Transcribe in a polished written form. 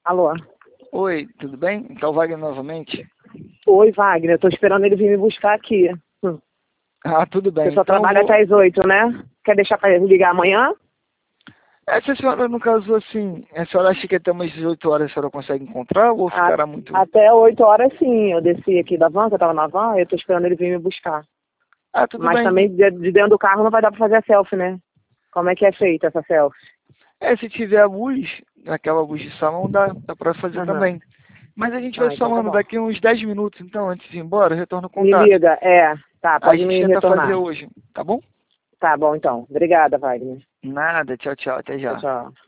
Alô? Oi, tudo bem? Então, Wagner novamente. Oi, Wagner. Eu tô esperando ele vir me buscar aqui. Ah, tudo bem. Você só Então, trabalha até as 8, né? Quer deixar pra ligar amanhã? se a senhora, no caso, assim, a senhora acha que até umas 18 horas a senhora consegue encontrar ou ficará muito... Até 8 horas, sim. Eu desci aqui da van, que eu tava na van, eu tô esperando ele vir me buscar. Ah, tudo Mas bem. também de dentro do carro não vai dar pra fazer a selfie, né? Como é que é feita essa selfie? Se tiver a luz, aquela luz de salão, dá pra fazer Aham. também. Mas a gente vai Então tá falando bom. daqui uns 10 minutos, então, antes de ir embora, eu retorno o Me contato. liga, Tá, A pode gente me tenta fazer retornar. hoje, tá bom? Tá bom, então. Obrigada, Wagner. Nada, tchau, tchau, até Tchau, já. tchau.